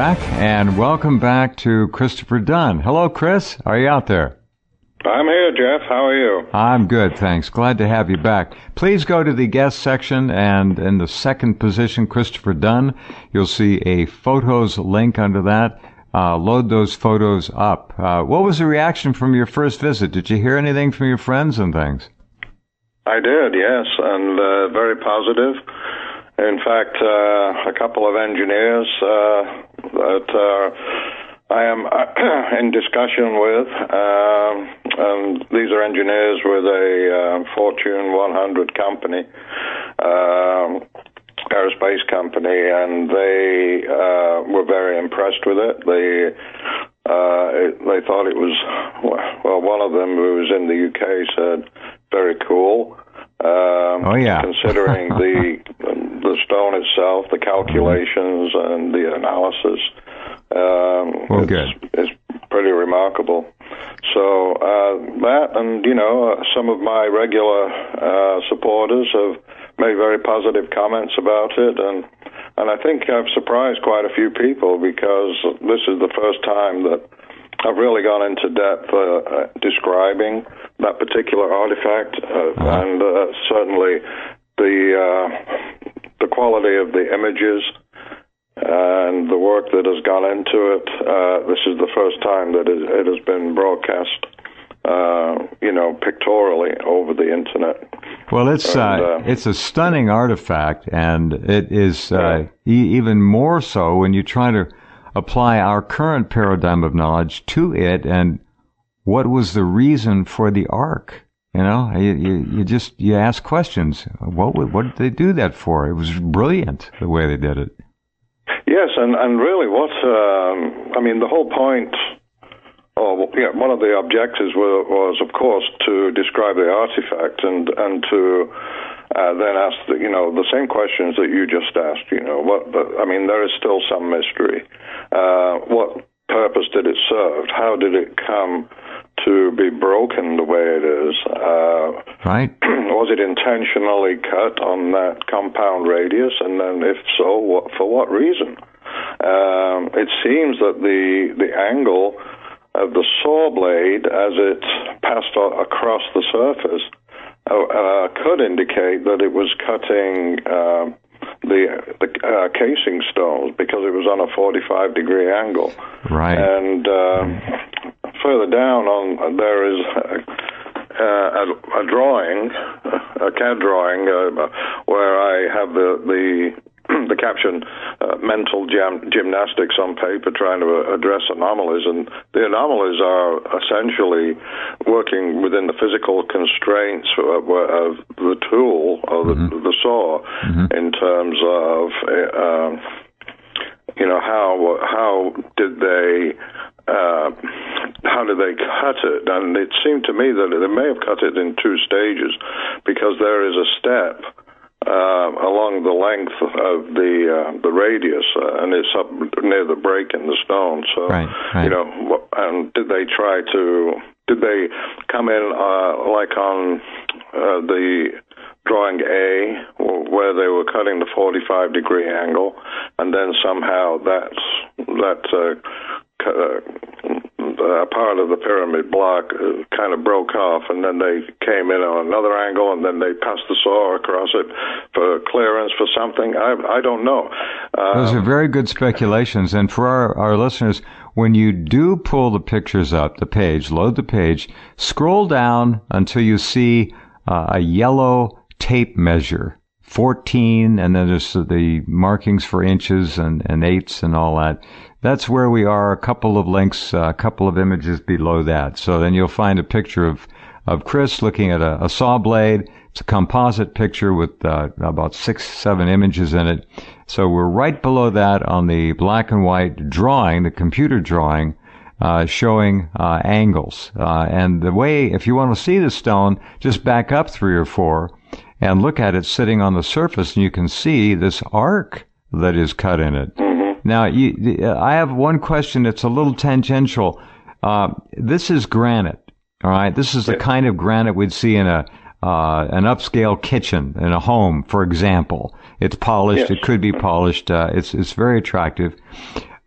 back, and welcome back to Christopher Dunn. Hello, Chris. Are you out there? I'm here, Jeff. How are you? I'm good, thanks. Glad to have you back. Please go to the guest section, and in the second position, Christopher Dunn, you'll see a photos link under that. Load those photos up. What was the reaction from your first visit? Did you hear anything from your friends and things? I did, yes, and very positive. In fact, a couple of engineers that I am in discussion with, and these are engineers with a Fortune 100 company, aerospace company, and they were very impressed with it. They thought it was, well, one of them who was in the UK said, very cool. Oh, yeah. Considering the stone itself, the calculations, and the analysis, it's pretty remarkable. So that, and some of my regular supporters have made very positive comments about it, and I think I've surprised quite a few people because this is the first time that I've really gone into depth describing that particular artifact, and certainly the quality of the images and the work that has gone into it. This is the first time that it has been broadcast, pictorially over the internet. Well, it's a stunning artifact, and it is even more so when you try to apply our current paradigm of knowledge to it, and what was the reason for the ark? You ask questions. What did they do that for? It was brilliant the way they did it. Yes, and really, the whole point. One of the objectives was, of course, to describe the artifact and to then ask the same questions that you just asked. There is still some mystery. What purpose did it serve? How did it come to be broken the way it is? Right. Was it intentionally cut on that compound radius? And then, if so, for what reason? It seems that the angle of the saw blade as it passed across the surface could indicate that it was cutting the casing stones because it was on a 45-degree angle. Right. And further down there is a drawing, a CAD drawing, where I have the caption, mental gymnastics on paper trying to address anomalies. And the anomalies are essentially working within the physical constraints of the tool, or the saw, in terms of, how did they cut it? And it seemed to me that they may have cut it in two stages, because there is a step along the length of the radius, and it's up near the break in the stone. So, right. And did they come in like on the drawing A, where they were cutting the 45-degree angle, and then somehow that part of the pyramid block kind of broke off, and then they came in on another angle, and then they passed the saw across it for clearance for something. I don't know. Those are very good speculations. And for our listeners, when you do pull the pictures up, load the page, scroll down until you see a yellow tape measure, 14, and then there's the markings for inches and eighths and all that. That's where we are. A couple of links, a couple of images below that. So then you'll find a picture of Chris looking at a saw blade. It's a composite picture with about 6-7 images in it. So we're right below that on the black and white drawing, the computer drawing, showing angles. And the way, if you want to see the stone, just back up 3 or 4 and look at it sitting on the surface, and you can see this arc that is cut in it. Now, I have one question that's a little tangential. This is granite, all right? This is the kind of granite we'd see in an upscale kitchen in a home, for example. It's polished. Yes. It could be polished. It's very attractive.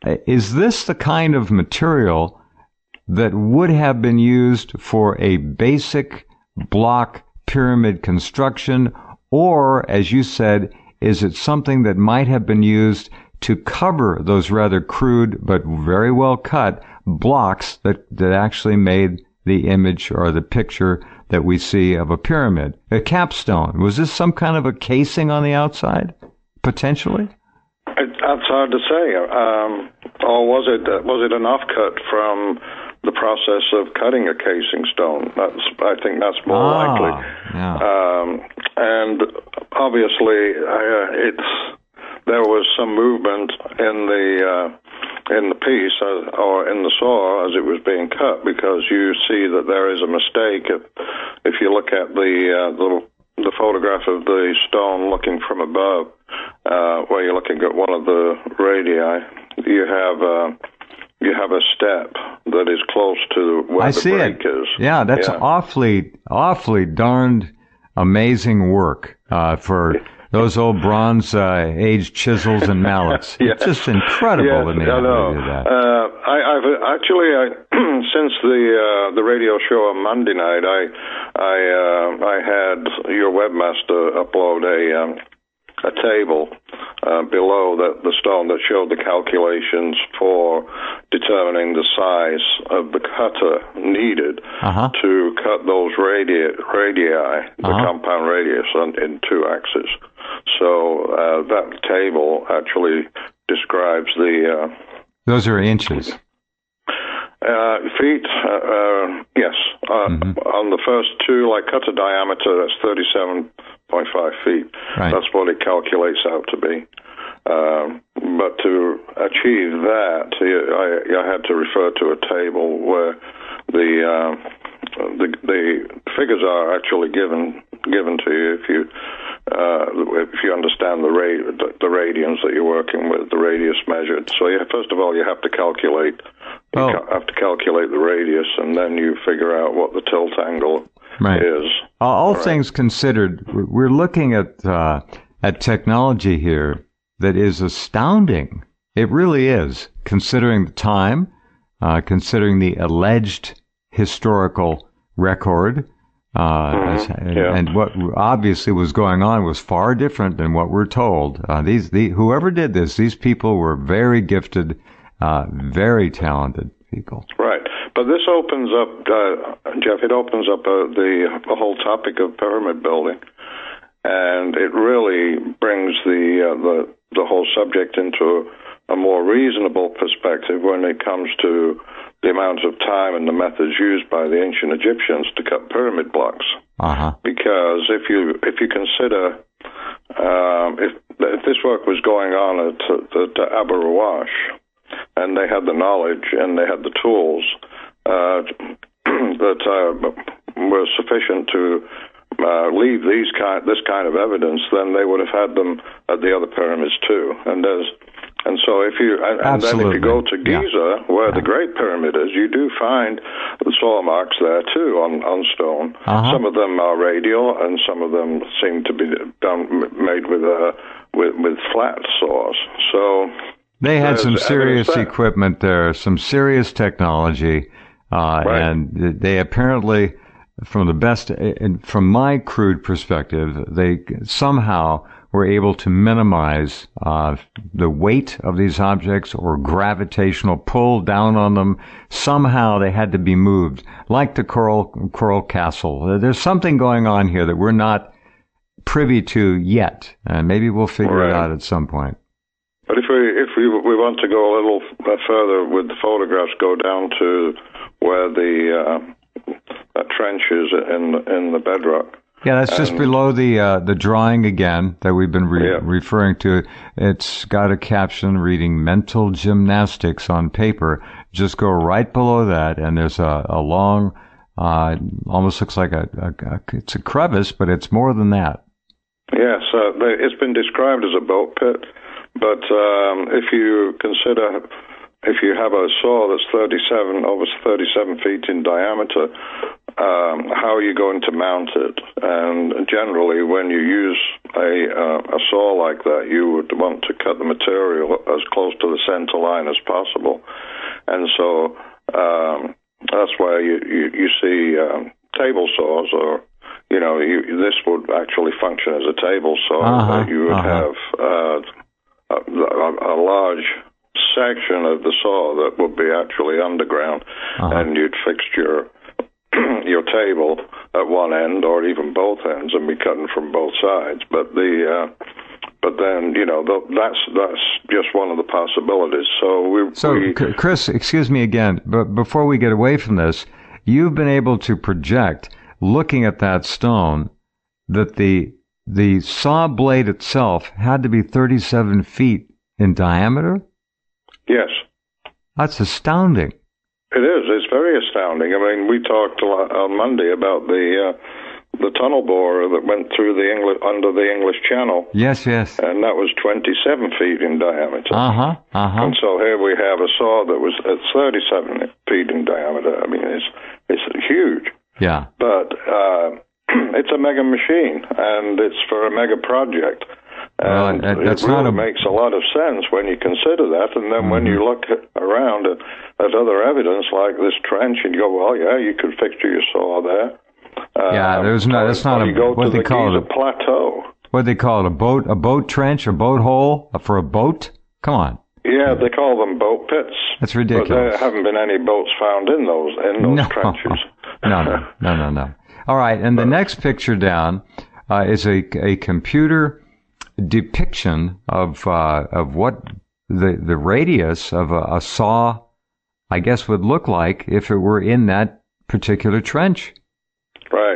Is this the kind of material that would have been used for a basic block pyramid construction, or, as you said, is it something that might have been used to cover those rather crude but very well cut blocks that actually made the image or the picture that we see of a pyramid? A capstone. Was this some kind of a casing on the outside, potentially? That's hard to say. Or was it an offcut from the process of cutting a casing stone? I think that's more likely. Yeah. And obviously, there was some movement in the piece or in the saw as it was being cut, because you see that there is a mistake if you look at the photograph of the stone looking from above, where you're looking at one of the radii. You have a step that is close to where the break is. Yeah, that's awfully darned amazing work for those old Bronze Age chisels and mallets. Yeah. It's just incredible to me. I know. I've actually since the radio show on Monday night, I had your webmaster upload a table below the stone that showed the calculations for determining the size of the cutter needed to cut those radii, the compound radius, in 2 axes. So that table actually describes the... Those are inches. Feet, yes. On the first 2, like cutter diameter, that's 37.5 feet. Right. That's what it calculates out to be. But to achieve that, I had to refer to a table where the figures are actually given to you if you understand the radians that you're working with, the radius measured. So first of all, you have to calculate. You have to calculate the radius, and then you figure out what the tilt angle is. All things considered, we're looking at technology here that is astounding. It really is, considering the time, considering the alleged historical record, and what obviously was going on was far different than what we're told. Whoever did this, these people were very gifted, very talented people. Right. But this opens up, Jeff, it opens up the whole topic of pyramid building. And it really brings the whole subject into a more reasonable perspective when it comes to the amount of time and the methods used by the ancient Egyptians to cut pyramid blocks. Because if you consider if this work was going on at Abu Rawash, and they had the knowledge and they had the tools that were sufficient to leave this kind of evidence, then they would have had them at the other pyramids too. And so if you go to Giza, where the Great Pyramid is, you do find the saw marks there too on stone. Some of them are radial, and some of them seem to be made with flat saws. So they had some serious equipment there, some serious technology, and they apparently, from my crude perspective, they somehow were able to minimize the weight of these objects or gravitational pull down on them. Somehow they had to be moved, like the Coral Castle. There's something going on here that we're not privy to yet, and maybe we'll figure it out at some point. But if we want to go a little further with the photographs, go down to where the trench is in the bedrock. Yeah, that's just below the drawing again that we've been referring to. It's got a caption reading "Mental Gymnastics" on paper. Just go right below that, and there's a long, almost looks like it's a crevice, but it's more than that. Yes, it's been described as a boat pit, but if you consider, if you have a saw that's over 37 feet in diameter, how are you going to mount it? And generally, when you use a saw like that, you would want to cut the material as close to the center line as possible. And so that's why you see table saws, or this would actually function as a table saw. You would have a large section of the saw that would be actually underground, and you'd fix your table at one end or even both ends and be cutting from both sides. But then that's just one of the possibilities. So Chris, excuse me again, but before we get away from this, you've been able to project, looking at that stone, that the saw blade itself had to be 37 feet in diameter? Yes. That's astounding. It is. It's very astounding. I mean, we talked on Monday about the tunnel borer that went through under the English Channel. Yes. And that was 27 feet in diameter. And so here we have a saw that was at 37 feet in diameter. I mean, it's huge. Yeah. But it's a mega machine, and it's for a mega project. And it really makes a lot of sense when you consider that. And then when you look around at other evidence like this trench, and you go, well, yeah, you could fixture your saw there. That's not what they call it, a plateau. What they call it, a boat trench, a boat hole for a boat? Come on. Yeah, they call them boat pits. That's ridiculous. But there haven't been any boats found in those trenches. No. All right, and the next picture down is a computer depiction of what the radius of a saw, I guess, would look like if it were in that particular trench. Right.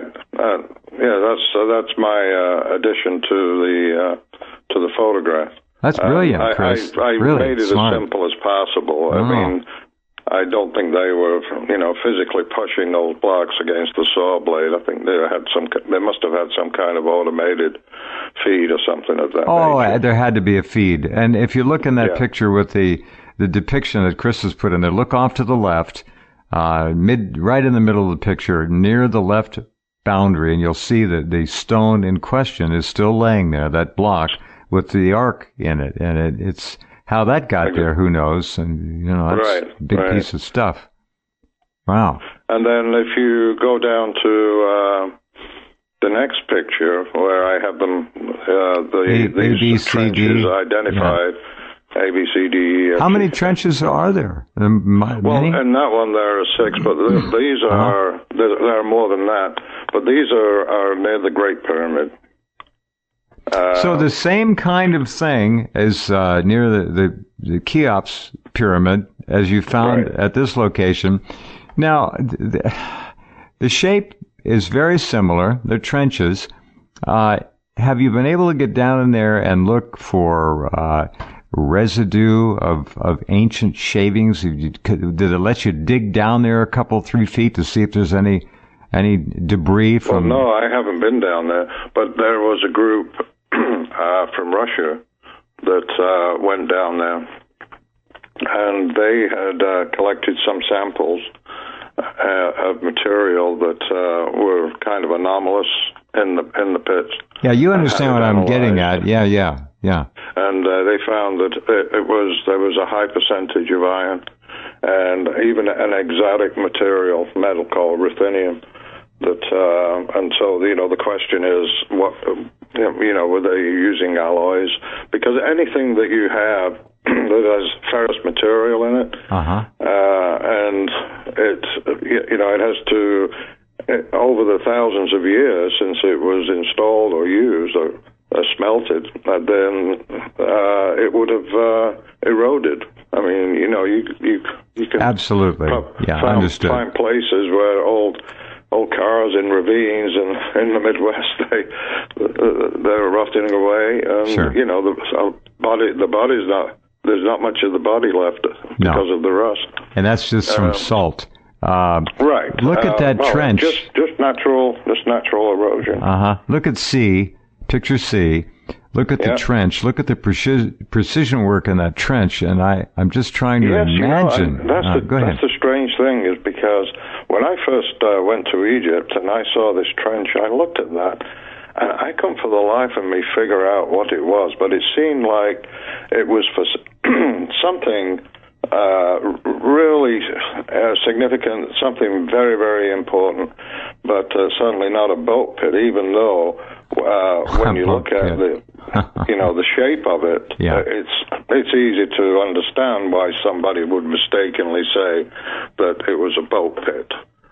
That's my addition to the photograph. That's brilliant, Chris. I really made it smart. as simple as possible. I mean, I don't think they were, physically pushing those blocks against the saw blade. I think they must have had some kind of automated feed or something of that nature. There had to be a feed. And if you look in that picture with the depiction that Chris has put in there, look off to the left, right in the middle of the picture, near the left boundary, and you'll see that the stone in question is still laying there, that block with the arc in it. And it's how that got there, who knows? And, that's a big piece of stuff. Wow. And then if you go down to the next picture where I have them, these trenches identified, A, B, C, D, E, F. How many trenches are there? Many? Well, in that one there are 6, but these are, there are more than that. But these are near the Great Pyramid. So the same kind of thing as near the Cheops pyramid as you found at this location. Now, the shape is very similar. They're trenches. Have you been able to get down in there and look for residue of ancient shavings? Did it let you dig down there a couple, 3 feet to see if there's any debris from... Well, no, I haven't been down there, but there was a group from Russia that went down there, and they had collected some samples of material that were kind of anomalous in the pits. Yeah, you understand what I'm getting at. Yeah. And they found that there was a high percentage of iron and even an exotic material, metal called ruthenium. And so the question is, what were they using alloys? Because anything that you have that has ferrous material in it, and it has to, over the thousands of years since it was installed or used or smelted, then it would have eroded. I mean, you can absolutely, understood. Find places where old cars in ravines and in the Midwest, they're rotting away. Sure. The body's not. There's not much of the body left because of the rust. And that's just from salt. Right. Look at that trench. Just natural erosion. Look at C, picture C. Look at the trench. Look at the precision work in that trench. And I'm just trying to imagine. Go ahead. That's the strange thing, is because when I first went to Egypt and I saw this trench, I looked at that, and I couldn't for the life of me figure out what it was, but it seemed like it was for something really significant, something very, very important, but certainly not a boat pit, even though when you look at the the shape of it, it's easy to understand why somebody would mistakenly say that it was a boat pit.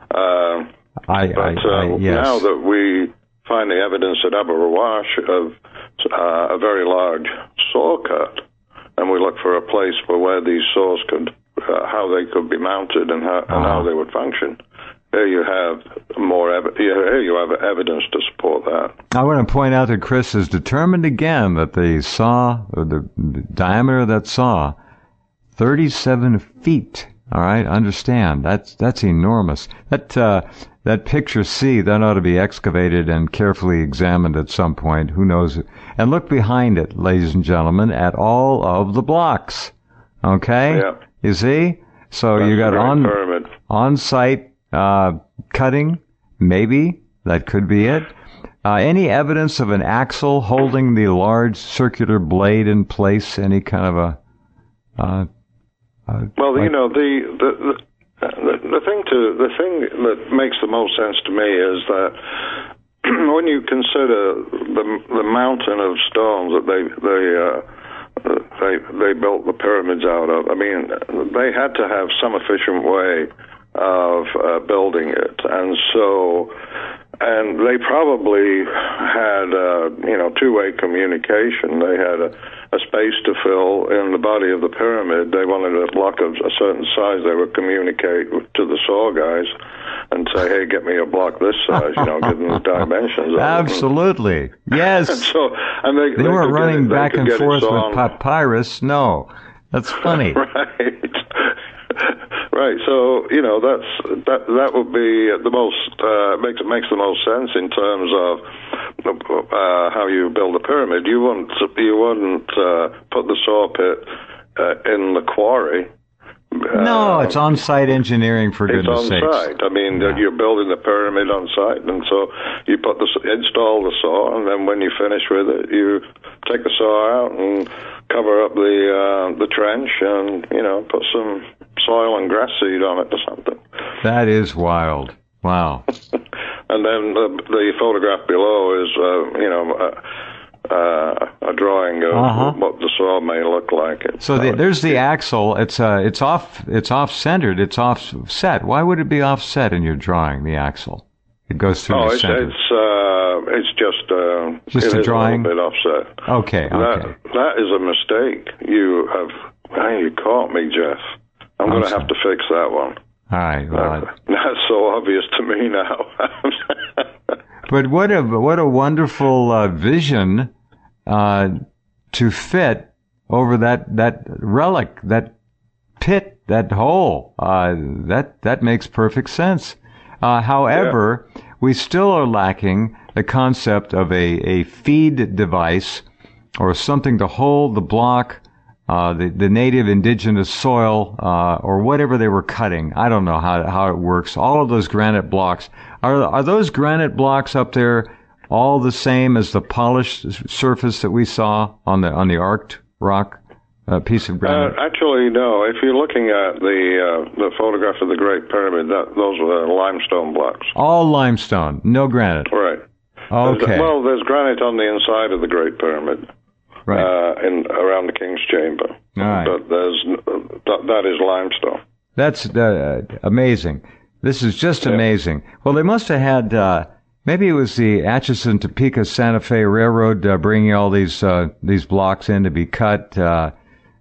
Yes. Now that we find the evidence at Abu Rawash of a very large saw cut, and we look for a place where these saws could, how they could be mounted and how they would function. Here you have here you have evidence to support that. I want to point out that Chris is determined again that the saw, or the diameter of that saw, 37 feet. All right, understand that's enormous. That picture C, that ought to be excavated and carefully examined at some point. Who knows? And look behind it, ladies and gentlemen, at all of the blocks. Okay? Yeah. You see? So that's you got on-site cutting, maybe. That could be it. Any evidence of an axle holding the large circular blade in place? Any kind of a... The thing that makes the most sense to me is that when you consider the mountain of stones that they built the pyramids out of, I mean, they had to have some efficient way of building it, and they probably had two-way communication. They had a space to fill in the body of the pyramid. They wanted a block of a certain size. They would communicate to the saw guys and say, "Hey, get me a block this size." Give them the dimensions. Absolutely, yes. They weren't running back and forth with papyrus. No, that's funny. Right, so that would be the most makes the most sense in terms of how you build a pyramid. You wouldn't put the saw pit in the quarry. No, it's on-site engineering, for goodness sakes. It's on-site. I mean, you're building the pyramid on-site, and so you install the saw, and then when you finish with it, you take the saw out and cover up the trench, and put some soil and grass seed on it or something. That is wild. Wow. And then the photograph below is a drawing of what the saw may look like. So there's the axle. It's off-centered. It's offset. Why would it be offset in your drawing? The axle. It goes through the center. It's just a drawing. A little bit offset. Okay. That is a mistake. You caught me, Jeff. I'm going to have to fix that one. All right. Well, that's so obvious to me now. But what a wonderful vision to fit over that relic, that pit, that hole. That makes perfect sense. However, we still are lacking the concept of a feed device or something to hold the block, the native indigenous soil, or whatever they were cutting. I don't know how it works. All of those granite blocks. Are those granite blocks up there all the same as the polished surface that we saw on the arced rock piece of granite? Actually, no. If you're looking at the photograph of the Great Pyramid, those were limestone blocks. All limestone, no granite. Right. Okay. There's granite on the inside of the Great Pyramid. Right. Around the King's Chamber. All right. But that is limestone. That's amazing. This is just amazing. Well, they must have had, maybe it was the Atchison, Topeka, Santa Fe Railroad bringing all these blocks in to be cut. I'm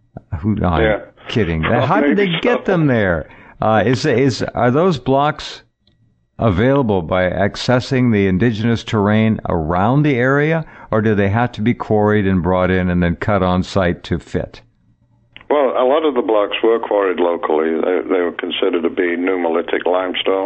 kidding. How did they get them there? Are those blocks available by accessing the indigenous terrain around the area, or do they have to be quarried and brought in and then cut on site to fit? Well, a lot of the blocks were quarried locally. They were considered to be nummulitic limestone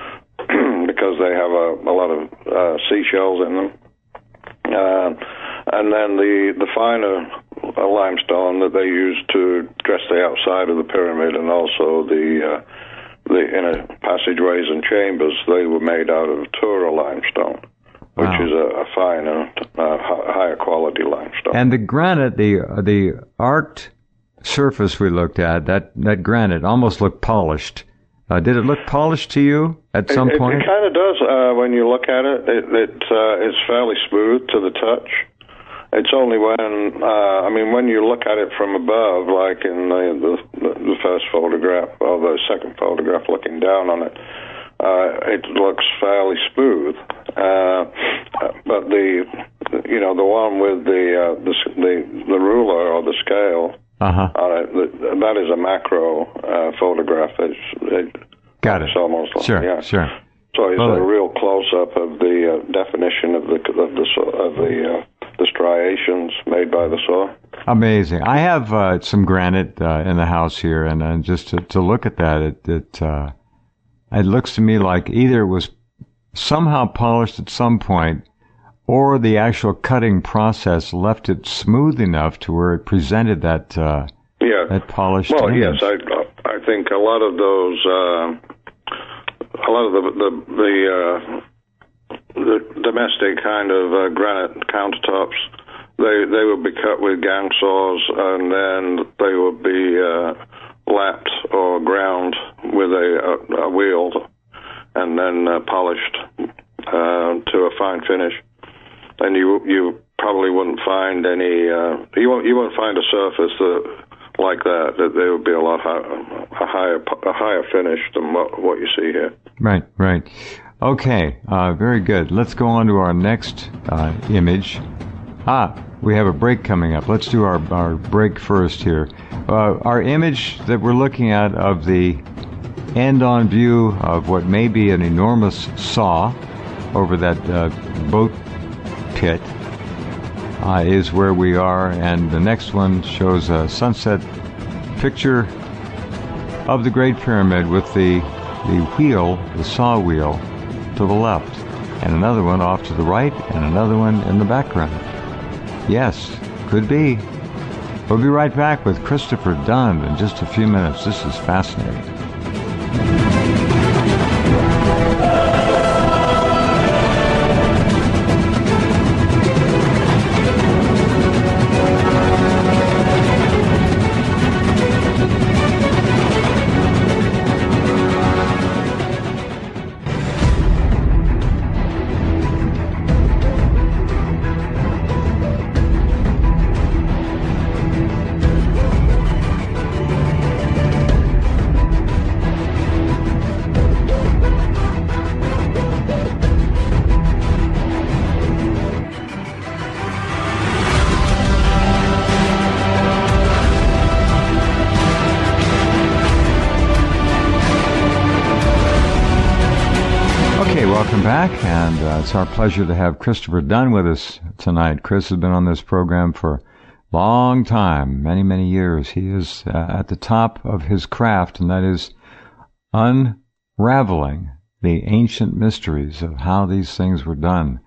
because they have a lot of seashells in them. and then the finer limestone that they used to dress the outside of the pyramid, and also the inner passageways and chambers, they were made out of Tura limestone, which is a finer, higher quality limestone. And the granite, the arced surface we looked at, that granite almost looked polished. Did it look polished to you at some point? It kind of does when you look at it. It's fairly smooth to the touch. It's only when you look at it from above, like in the first photograph or the second photograph, looking down on it, it looks fairly smooth. But the one with the ruler or the scale. That is a macro photograph. Got it. It's almost like, sure. So it's a real close up of the definition of the striations made by the saw. Amazing. I have some granite in the house here, and just to look at that, it looks to me like either it was somehow polished at some point, or the actual cutting process left it smooth enough to where it presented that polished image. Yes, I think a lot of those, the domestic kind of granite countertops, they would be cut with gang saws, and then they would be lapped or ground with a wheel, and then polished to a fine finish. And you probably wouldn't find any. You won't find a surface like that. That there would be a lot higher finish than what you see here. Right. Okay, very good. Let's go on to our next image. We have a break coming up. Let's do our break first here. Our image that we're looking at of the end-on view of what may be an enormous saw over that boat pit is where we are, and the next one shows a sunset picture of the Great Pyramid with the wheel, the saw wheel, to the left, and another one off to the right, and another one in the background. Yes, could be. We'll be right back with Christopher Dunn in just a few minutes. This is fascinating. Welcome back, and it's our pleasure to have Christopher Dunn with us tonight. Chris has been on this program for a long time, many, many years. He is at the top of his craft, and that is unraveling the ancient mysteries of how these things were done.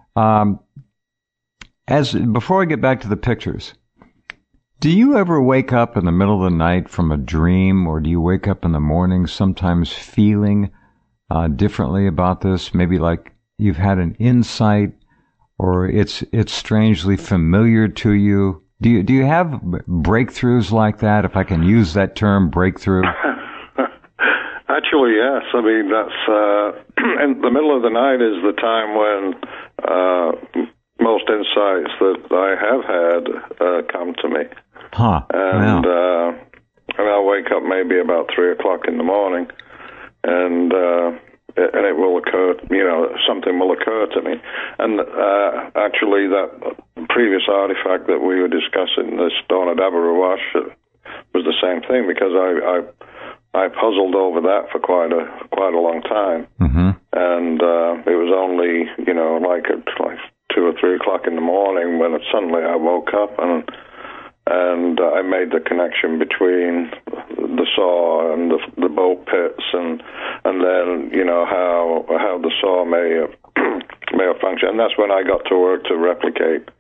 Before I get back to the pictures, do you ever wake up in the middle of the night from a dream, or do you wake up in the morning sometimes feeling differently about this? Maybe like you've had an insight, or it's strangely familiar to you. Do you have breakthroughs like that, if I can use that term, breakthrough? Actually, yes. I mean, that's in the middle of the night is the time when most insights that I have had come to me. And I'll wake up maybe about 3 o'clock in the morning, and it will occur, something will occur to me. And actually, that previous artifact that we were discussing, the stone at Abu Rawash, was the same thing, because I puzzled over that for quite a long time. Mm-hmm. And it was only, like 2 or 3 o'clock in the morning when suddenly I woke up and I made the connection between the saw and the boat pits, and then how the saw may have functioned. And that's when I got to work to replicate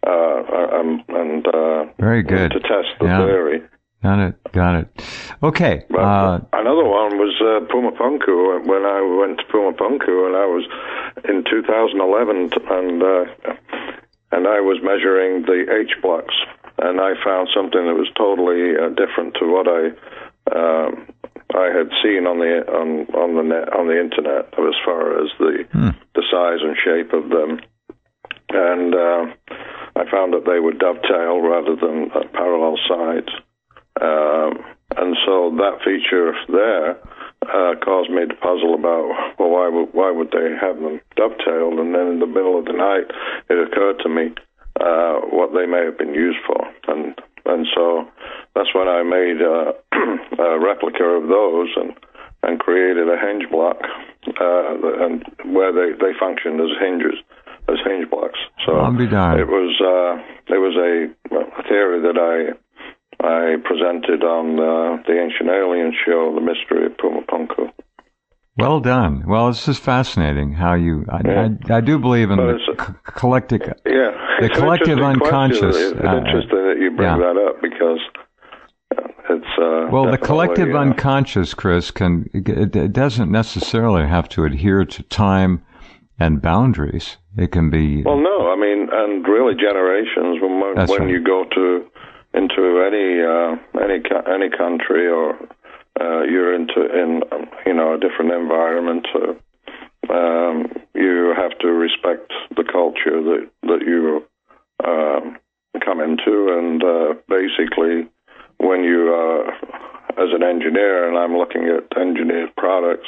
very good. To test the theory. Got it. Okay. Another one was Pumapunku. When I went to Pumapunku, and I was in 2011, and I was measuring the H blocks, and I found something that was totally different to what I had seen on the internet as far as the size and shape of them, and I found that they would dovetail rather than parallel sides. And so that feature there caused me to puzzle about, well, why would they have them dovetailed? And then in the middle of the night, it occurred to me what they may have been used for, and so that's when I made a replica of those and created a hinge block, and where they functioned as hinge blocks. So I'll be darned. It was a theory that I presented on the Ancient Alien show, The Mystery of Pumapunku. Well done. Well, this is fascinating how you. I do believe in the collective. The collective unconscious. It's interesting that you bring that up because it's. Well, the collective unconscious, Chris, it doesn't necessarily have to adhere to time and boundaries. It can be. Well, no, I mean, and really generations when you go into any country, or you're in a different environment, you have to respect the culture that you come into, and basically when you as an engineer, and I'm looking at engineered products,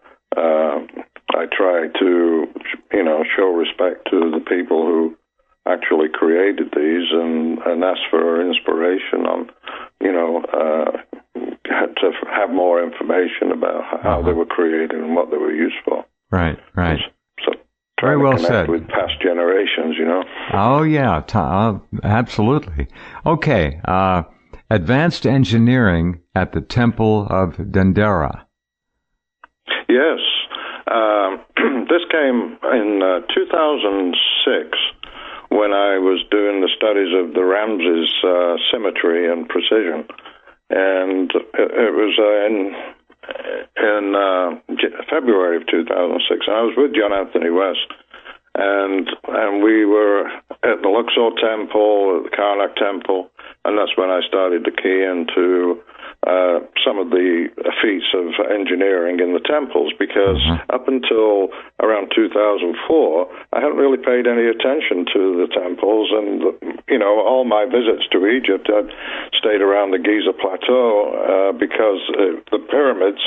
I try to show respect to the people who actually created these, and ask for inspiration on, to have more information about how they were created and what they were used for. Right. So very well said. With past generations, Oh yeah, absolutely. Okay, advanced engineering at the Temple of Dendera. Yes, this came in 2006. When I was doing the studies of the Ramses symmetry and precision, and it was in February of 2006, and I was with John Anthony West, and we were at the Luxor Temple, at the Karnak Temple, and that's when I started to key into some of the feats of engineering in the temples, because up until around 2004, I hadn't really paid any attention to the temples, and all my visits to Egypt had stayed around the Giza Plateau, because the pyramids,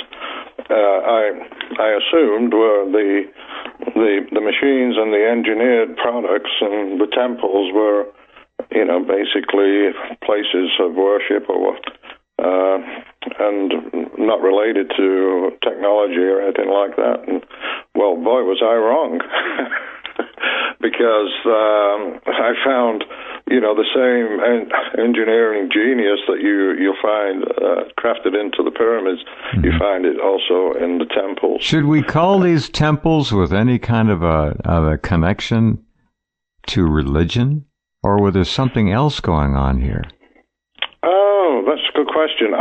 I assumed, were the machines and the engineered products, and the temples were basically places of worship or what. And not related to technology or anything like that. And, well, boy, was I wrong. Because I found, the same engineering genius that you'll find crafted into the pyramids, you find it also in the temples. Should we call these temples with any kind of a connection to religion? Or was there something else going on here? Oh, that's a good question.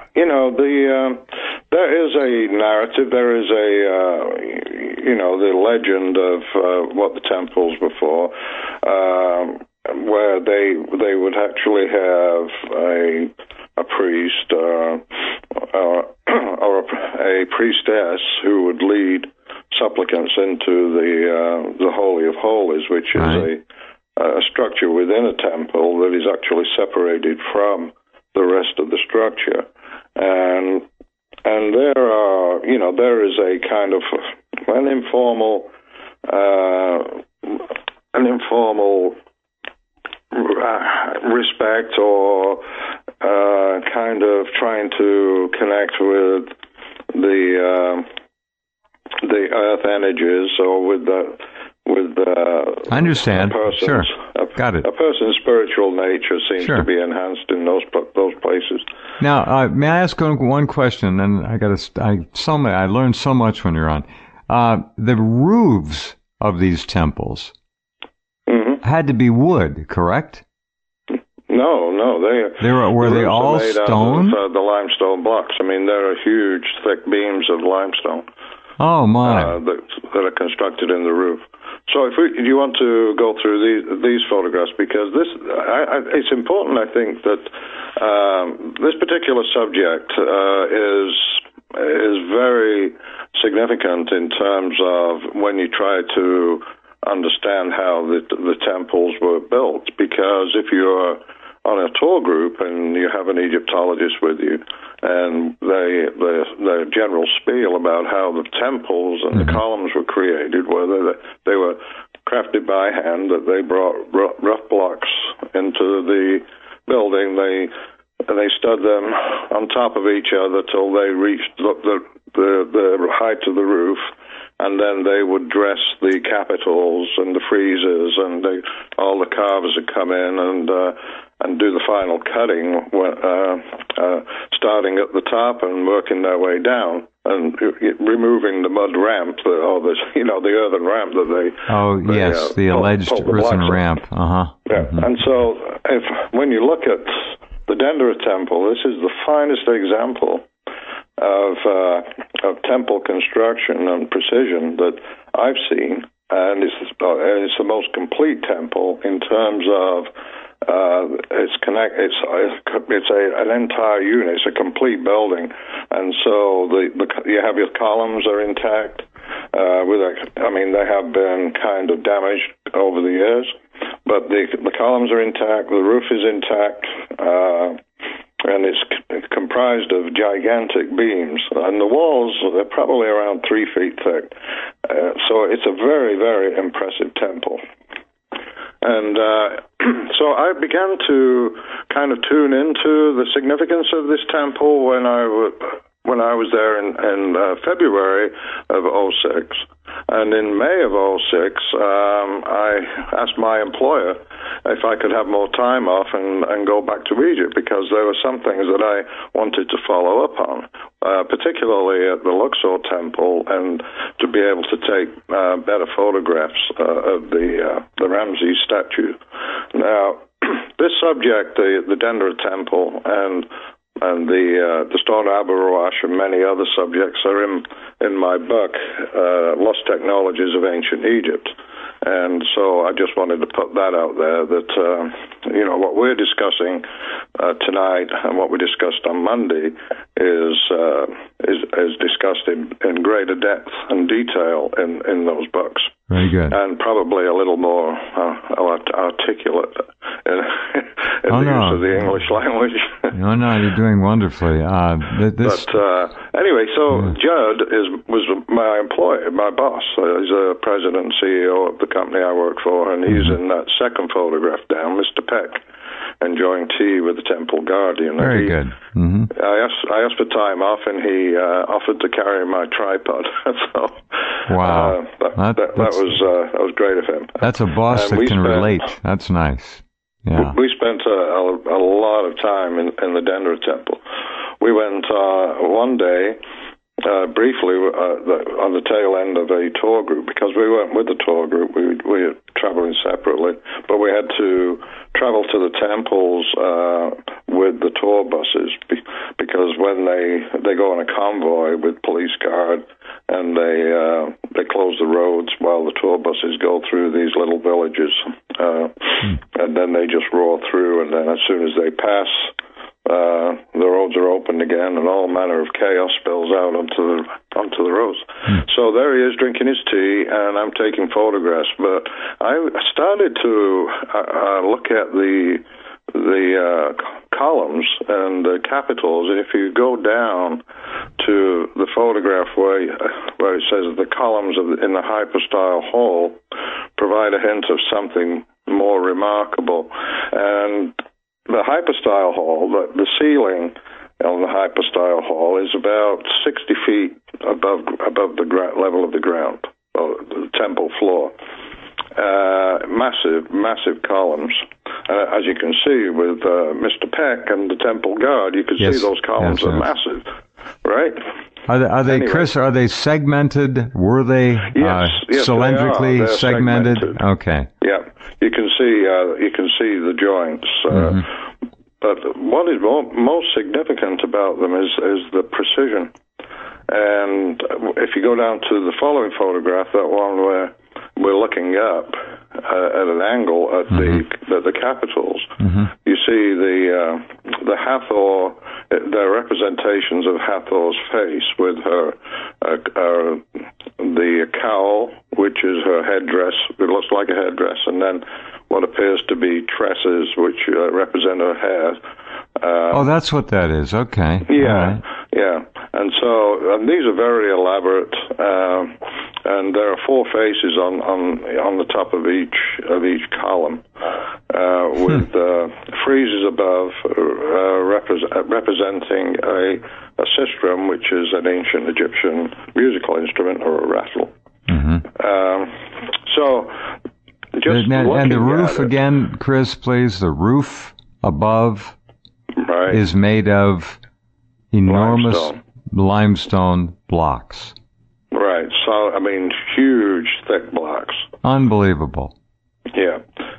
There is a narrative. There is the legend of what the temples were for, where they would actually have a priest or a priestess who would lead supplicants into the Holy of Holies, which is a structure within a temple that is actually separated from the rest of the structure, and there is a kind of an informal respect, or kind of trying to connect with the earth energies, or with I understand. Sure. Got it. A person's spiritual nature seems to be enhanced in those places. Now, may I ask one question? And I learned so much when you're on. The roofs of these temples, had to be wood, correct? No, Were they all stone? Out of, the limestone blocks. I mean, there are huge, thick beams of limestone. Oh my! That are constructed in the roof. So, if you want to go through these photographs, because it's important, I think, that this particular subject is very significant in terms of when you try to understand how the temples were built. Because if you're on a tour group and you have an Egyptologist with you, and the general spiel about how the temples and the columns were created, whether they were crafted by hand, that they brought rough blocks into the building, they stood them on top of each other till they reached the height of the roof, and then they would dress the capitals and the friezes, and all the carvers would come in and do the final cutting, starting at the top and working their way down, and removing the mud ramp, the earthen ramp that they. The alleged earthen ramp. Yeah, and so when you look at the Dendera Temple, this is the finest example of temple construction and precision that I've seen, and it's the most complete temple in terms of it's an entire unit. It's a complete building, and so you have your columns are intact. They have been kind of damaged over the years, but the columns are intact. The roof is intact. And it's comprised of gigantic beams, and the walls are probably around 3 feet thick. So it's a very, very impressive temple. And so I began to kind of tune into the significance of this temple when I was there in February of '06. And in May of '06, I asked my employer if I could have more time off and go back to Egypt, because there were some things that I wanted to follow up on, particularly at the Luxor Temple, and to be able to take better photographs of the Ramses statue. Now, this subject, the Dendera Temple, and the Stone Abu Roash and many other subjects are in my book, Lost Technologies of Ancient Egypt. And so I just wanted to put that out there, that, what we're discussing tonight and what we discussed on Monday is discussed in greater depth and detail in those books. Very good. And probably a little more articulate in the use of the English language. No, you're doing wonderfully. Anyway, so Judd was my employer, my boss. He's a president and CEO of the company I work for, and he's in that second photograph down, Mr. Peck, enjoying tea with the temple guardian. Very good. Mm-hmm. I asked for time off, and he offered to carry my tripod. So, wow, that was great of him. That's a boss that can relate. That's nice. Yeah. We spent a lot of time in the Dendera Temple. We went one day, briefly, on the tail end of a tour group, because we weren't with the tour group. We were traveling separately, but we had to travel to the temples with the tour buses, because when they go on a convoy with police guard, and they close the roads while the tour buses go through these little villages, and then they just roar through, and then as soon as they pass, the roads are opened again, and all manner of chaos spills out onto the roads. So there he is drinking his tea, and I'm taking photographs. But I started to look at the columns and the capitals, and if you go down to the photograph where it says the columns in the hypostyle hall provide a hint of something more remarkable. And the hypostyle hall, the ceiling on the hypostyle hall is about 60 feet above the level of the ground, or the temple floor. Massive columns. As you can see with Mr. Peck and the temple guard, you can see those columns are massive, right? Are they, anyway. Chris, are they segmented? Were they yes, cylindrically segmented? Okay. Yeah. you can see the joints. But what is most significant about them is the precision. And if you go down to the following photograph, that one where we're looking up at an angle at the capitals, you see the Hathor. They're representations of Hathor's face with her the cowl, which is her headdress. It looks like a headdress, and then what appears to be tresses, which represent her hair. That's what that is. Okay. Yeah, yeah. And so these are very elaborate, and there are 4 faces on the top of each column, with friezes above representing a sistrum, which is an ancient Egyptian musical instrument or a rattle. So just and the roof again, Chris, please. The roof above is made of enormous limestone blocks. Right. So, I mean, huge, thick blocks. Unbelievable. Yeah.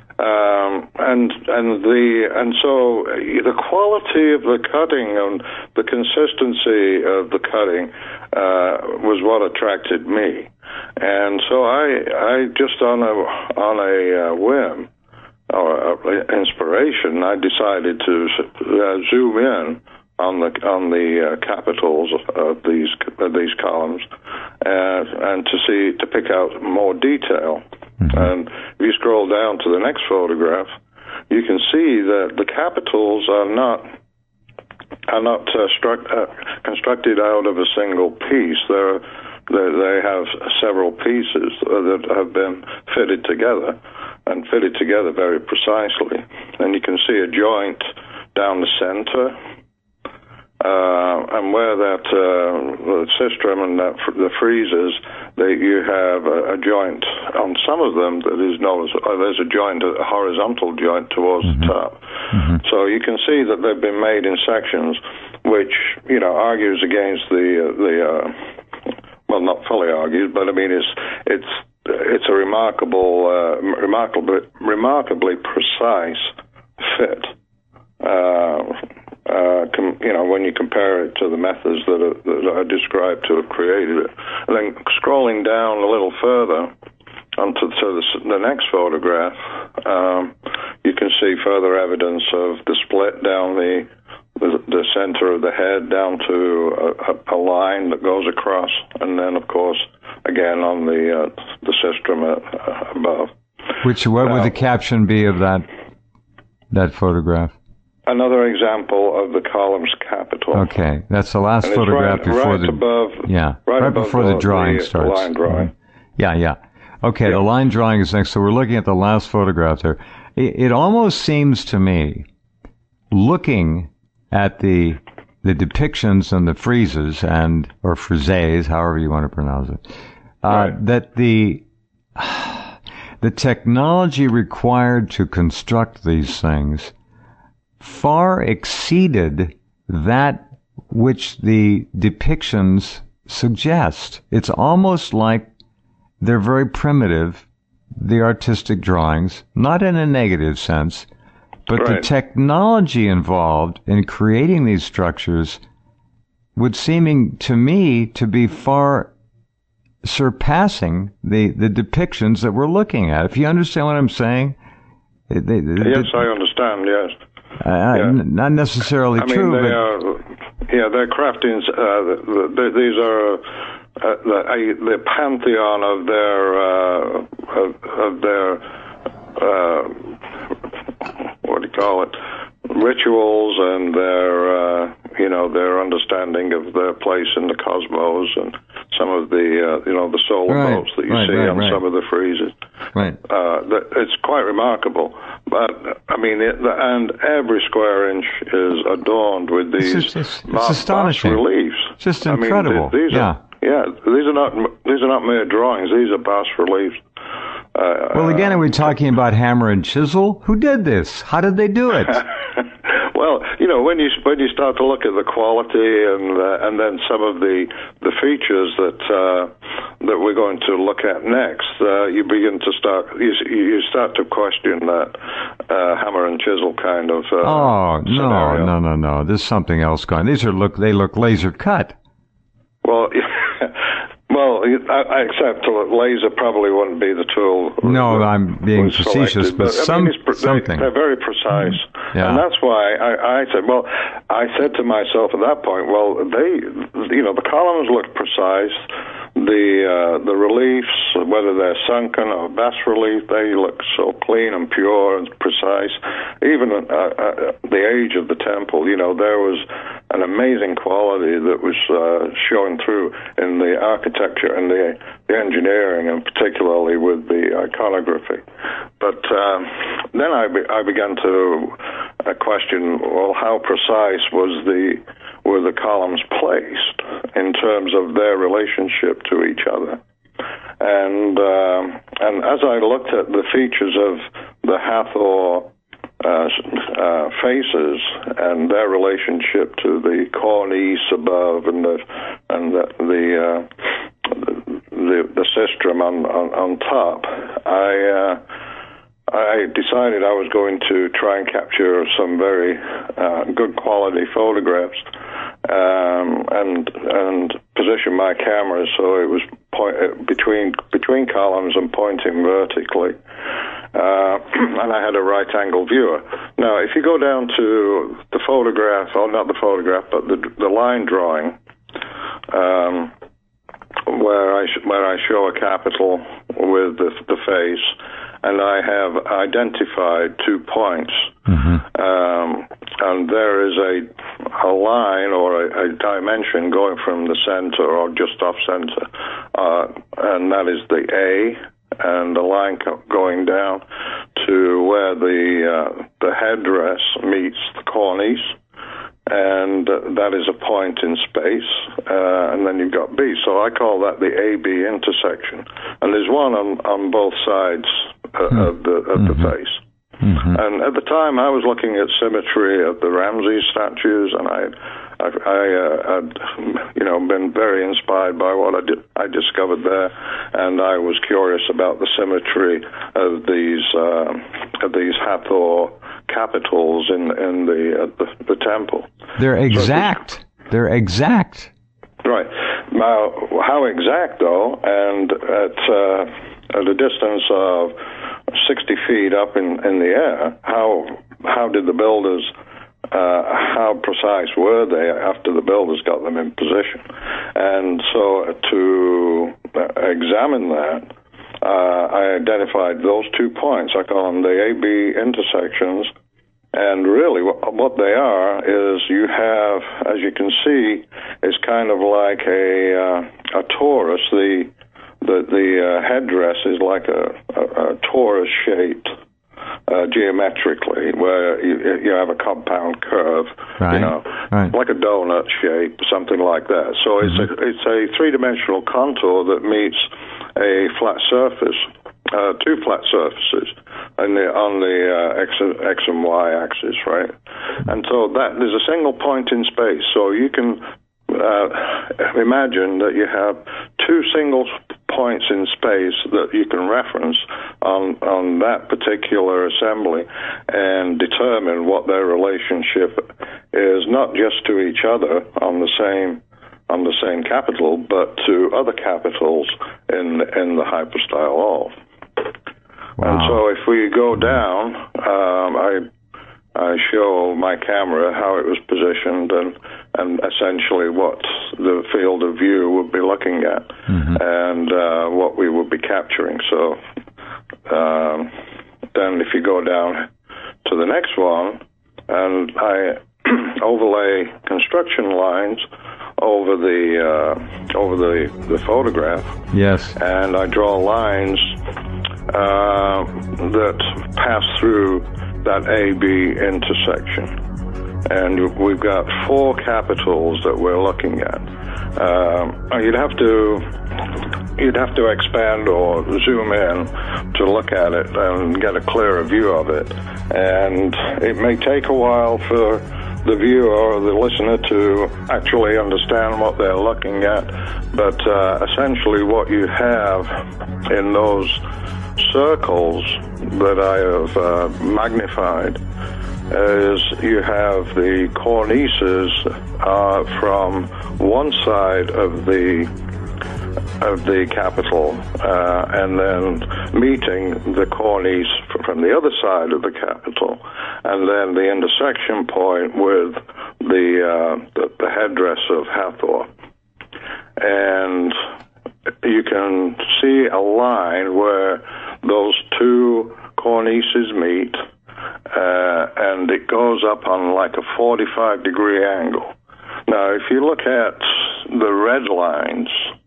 And so the quality of the cutting and the consistency of the cutting was what attracted me. And so I just on a whim or inspiration, I decided to zoom in on the capitals of these columns, and to pick out more detail. And if you scroll down to the next photograph, you can see that the capitals are not constructed out of a single piece. They have several pieces that have been fitted together very precisely. And you can see a joint down the center. And where that the sistrum and the friezes, you have a joint on some of them that is known as there's a joint, a horizontal joint towards the top. So you can see that they've been made in sections, which argues against the well, not fully argues, but I mean it's a remarkably precise fit. When you compare it to the methods that are described to have created it. And then scrolling down a little further onto the next photograph, you can see further evidence of the split down the center of the head down to a line that goes across, and then, of course, again on the sistrum above. What would the caption be of that photograph? Another example of the column's capital. Okay, that's the last photograph before before the drawing starts. The line drawing. Yeah. Okay, the line drawing is next. So we're looking at the last photograph there. It almost seems to me, looking at the depictions and the friezes or friezes, however you want to pronounce it, that the technology required to construct these things far exceeded that which the depictions suggest. It's almost like they're very primitive, the artistic drawings, not in a negative sense, but the technology involved in creating these structures would seem to me to be far surpassing the depictions that we're looking at. If you understand what I'm saying? Yes, I understand, yes. Not necessarily true, they're crafting. These are the pantheon of their what do you call it? Rituals and their understanding of their place in the cosmos, and some of the solar boats that you see on some of the friezes. Right. It's quite remarkable. But I mean, and every square inch is adorned with these astonishing reliefs. Just incredible. These are not mere drawings. These are bas reliefs. Well, again, are we talking about hammer and chisel? Who did this? How did they do it? Well, when you start to look at the quality and then some of the features that we're going to look at next, you start to question that hammer and chisel kind of scenario. No. There's something else going. They look laser cut. Well, I accept that laser probably wouldn't be the tool. No, I'm being facetious, but something. They're very precise, and that's why I said to myself at that point, well, the columns look precise. The reliefs, whether they're sunken or bas relief, they look so clean and pure and precise. Even the age of the temple, there was an amazing quality that was showing through in the architecture and the engineering, and particularly with the iconography. But then I began to question, well, how precise were the columns placed in terms of their relationship to each other? And as I looked at the features of the Hathor faces and their relationship to the cornice above and the sistrum on top, I decided I was going to try and capture some very good quality photographs and position my camera so it was between columns and pointing vertically. And I had a right-angle viewer. Now, if you go down to the photograph, or not the photograph, but the line drawing, where I show a capital with the face, and I have identified 2 points. And there is a line or a dimension going from the center or just off center, and that is the A, and the line going down to where the headdress meets the cornice, and that is a point in space, and then you've got B. So I call that the AB intersection, and there's one on both sides of the face. And at the time, I was looking at symmetry of the Ramses statues, and I had been very inspired by what I discovered there, and I was curious about the symmetry of these Hathor capitals in the temple. They're exact. They're exact. Right. Now, how exact though? And at a distance of 60 feet up in the air, how did the builders? How precise were they after the builders got them in position? And so to examine that, I identified those 2 points. I call them the AB intersections. And really what they are is you have, as you can see, it's kind of like a torus. The headdress is like a torus shaped geometrically, where you have a compound curve, like a donut shape, something like that. So it's a three-dimensional contour that meets a flat surface, 2 flat surfaces, on the X and Y axis, right? And so that there's a single point in space. So you can imagine that you have 2 single points in space that you can reference on that particular assembly and determine what their relationship is, not just to each other on the same capital, but to other capitals in the hypostyle all. Wow. And so if we go down, I show my camera how it was positioned and essentially what the field of view would be looking at and what we would be capturing. So then if you go down to the next one, and I overlay construction lines over the photograph. Yes. And I draw lines that pass through that AB intersection. And we've got 4 capitals that we're looking at. You'd have to expand or zoom in to look at it and get a clearer view of it. And it may take a while for the viewer or the listener to actually understand what they're looking at. But essentially what you have in those circles that I have magnified is you have the cornices from one side of the Capitol, and then meeting the cornice from the other side of the Capitol, and then the intersection point with the headdress of Hathor. And you can see a line where those two cornices meet, and it goes up on like a 45-degree angle. Now, if you look at the red lines,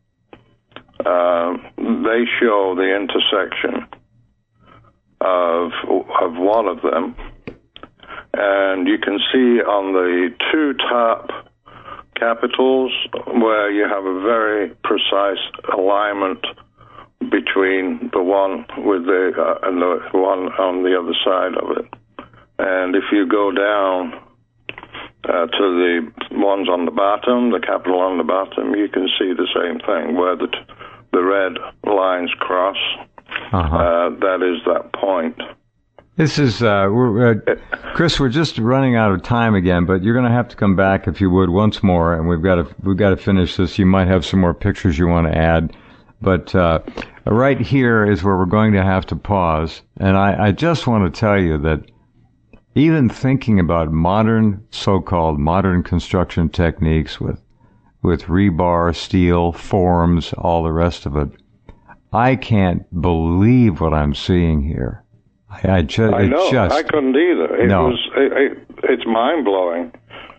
they show the intersection of one of them, and you can see on the two top capitals where you have a very precise alignment between the one with and the one on the other side of it. And if you go down to the ones on the bottom, the capital on the bottom, you can see the same thing where the red lines cross. That is that point. This is Chris. We're just running out of time again, but you're going to have to come back if you would once more, and we've got to finish this. You might have some more pictures you want to add, but right here is where we're going to have to pause. And I just want to tell you that even thinking about so-called modern construction techniques with rebar, steel, forms, all the rest of it, I can't believe what I'm seeing here. I know. I couldn't either. It's mind-blowing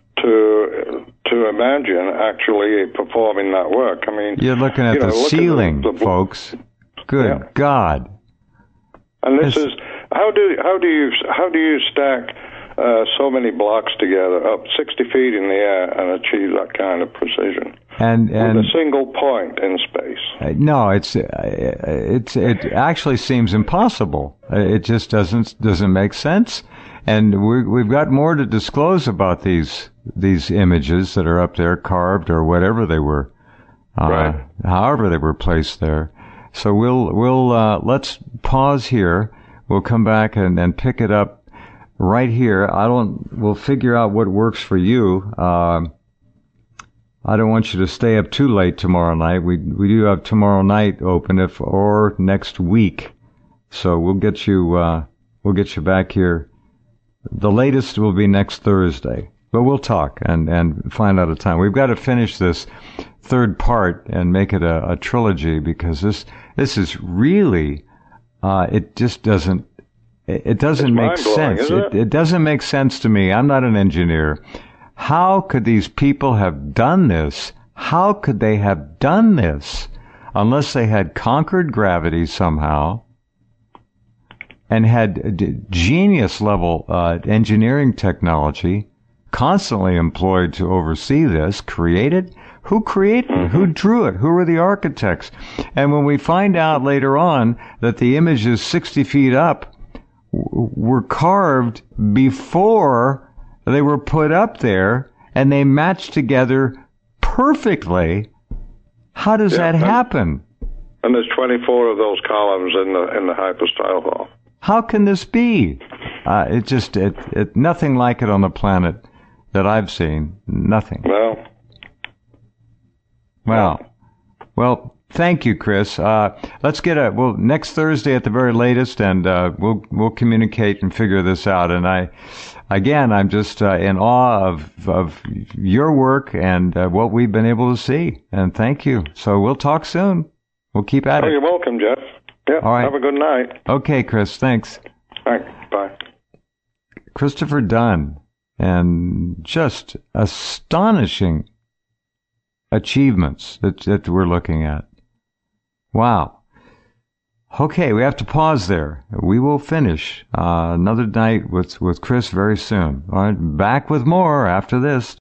to imagine actually performing that work. I mean, you're looking at the ceiling, folks. Good God! And this is how do you stack so many blocks together up 60 feet in the air and achieve that kind of precision? And with a single point in space. No, it actually seems impossible. It just doesn't make sense. And we've got more to disclose about these images that are up there, carved or whatever they were, right. However they were placed there. So we'll let's pause here. We'll come back and pick it up right here. We'll figure out what works for you. I don't want you to stay up too late tomorrow night. We do have tomorrow night open or next week. So we'll get you back here. The latest will be next Thursday. But we'll talk and find out a time. We've got to finish this third part and make it a trilogy, because this is really it just doesn't make sense. It doesn't make sense to me. I'm not an engineer. How could these people have done this? How could they have done this unless they had conquered gravity somehow and had genius level engineering technology constantly employed to oversee this, created? Who created it? Who drew it? Who were the architects? And when we find out later on that the images 60 feet up were carved before they were put up there, and they matched together perfectly. How does that happen? And there's 24 of those columns in the hypostyle hall. How can this be? It nothing like it on the planet that I've seen. Nothing. Well, thank you, Chris. Let's get next Thursday at the very latest, and we'll communicate and figure this out. And I'm just in awe of your work and what we've been able to see. And thank you. So we'll talk soon. We'll keep at it. You're welcome, Jeff. Yeah. All right. Have a good night. Okay, Chris. Thanks. All right. Bye. Christopher Dunn, and just astonishing achievements that we're looking at. Wow. Okay, we have to pause there. We will finish another night with Chris very soon. All right, back with more after this.